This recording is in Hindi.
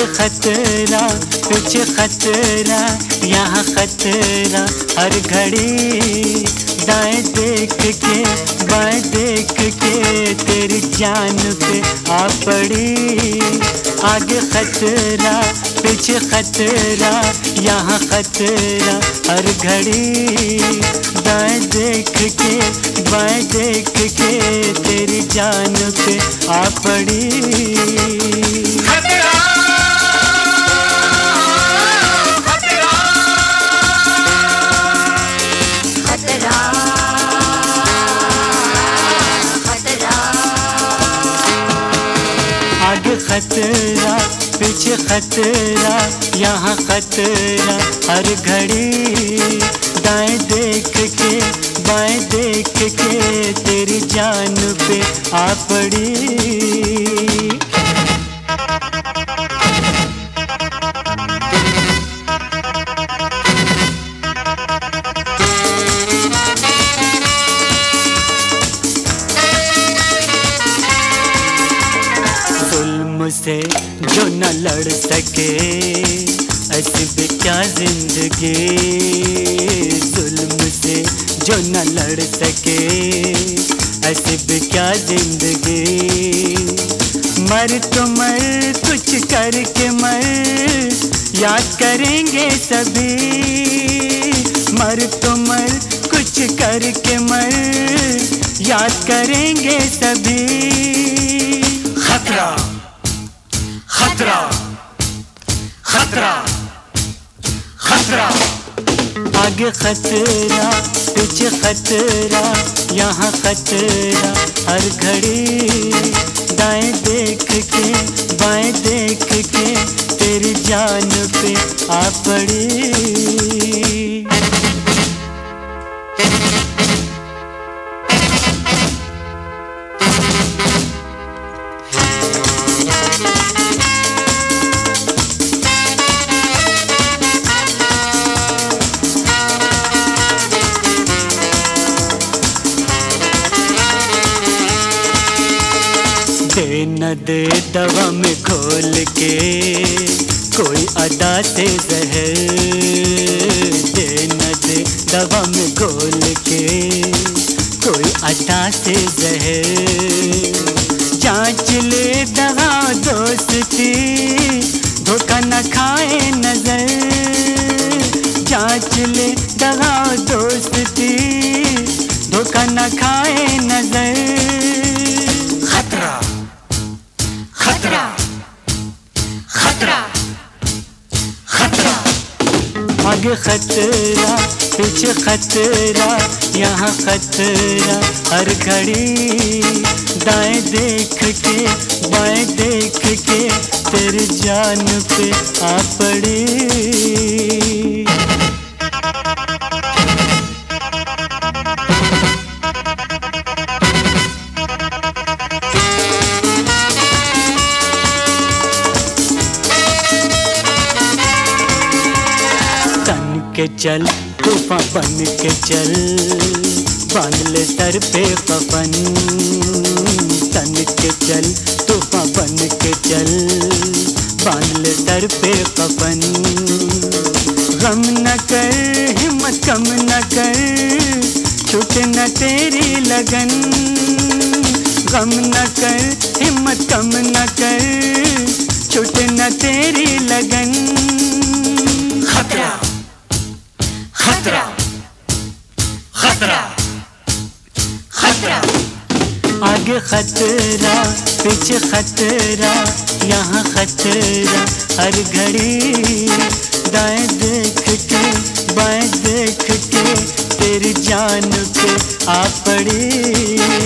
खतरा पीछे खतरा, यहाँ खतरा हर घड़ी। दाएं देख के बाएं देख के तेरी जान पे आ पड़ी। आगे खतरा पीछे खतरा, यहाँ खतरा हर घड़ी। दाएं देख के बाएं देख के तेरी जान पे आ पड़ी। आगे खतरा पीछे खतरा, यहाँ खतरा हर घड़ी। दाएं देख के बाएं देख के तेरी जान पे आ पड़ी। से जो न लड़ सके ऐसी भी क्या जिंदगी। जुल्म से जो न लड़ सके ऐसी भी क्या जिंदगी। मर तो मर कुछ करके मर, याद करेंगे सभी। मर तो मर कुछ करके मर, याद करेंगे सभी। खतरा खतरा खतरा खतरा। आगे खतरा पीछे खतरा, यहाँ खतरा हर घड़ी। दाएं देख के बाएं देख के तेरी जान पे आ पड़ी। दे न दे दवा में घोल के कोई अदा से जहर। दे न दे दवा में घोल के कोई अदा से जहर। जांच ले दवा दोस्ती, धोखा न खाए नजर। जांच ले दवा दोस्ती, धोखा न खाए नजर। खतरा खतरा खतरा खतरा। आगे खतरा पीछे खतरा, यहाँ खतरा हर घड़ी। दाएं देख के बाएं देख के तेरी जान पे आ पड़ी। के चल तूफान बन के चल, बांध ले सर पे कफन। तन के चल तूफान बन के चल, बांध ले सर पे कफन। गम न कर हिम्मत कम न कर, छूटे न तेरी लगन। गम न कर हिम्मत कम न कर, छूटे न तेरी लगन। खतरा खतरा खतरा खतरा। आगे खतरा पीछे खतरा, यहाँ खतरा हर घड़ी। दाएं देख के बाएं देख के तेरी जान पे आ पड़ी।